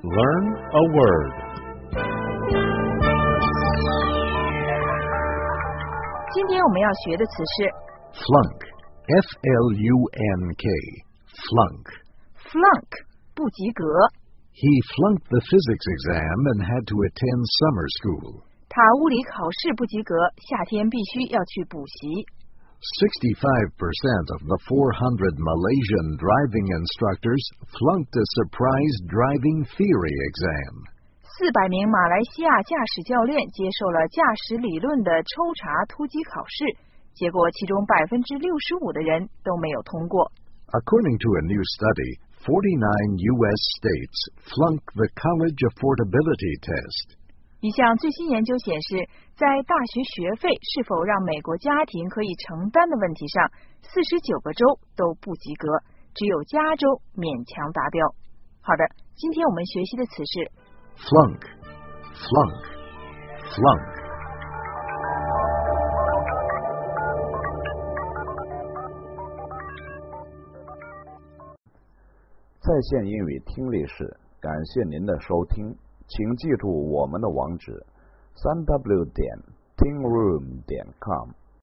Learn a word. 今天我们要学的词是 Flunk. F-L-U-N-K. Flunk. flunk 不及格。 He flunked the physics exam and had to attend summer school. 他物理考试不及格，夏天必须要去补习。 65% of the 400 Malaysian driving instructors flunked a surprise driving theory exam. 400名马来西亚驾驶教练接受了驾驶理论的抽查突击考试，结果其中65%的人都没有通过。 According to a new study, 49 U.S. states flunked the college affordability test. 一项最新研究显示，在大学学费是否让美国家庭可以承担的问题上，49个州都不及格，只有加州勉强达标。好的，今天我们学习的词是 flunk, flunk, flunk. 在线英语听力室，感谢您的收听，请记住我们的网址：3w.tingroom.com。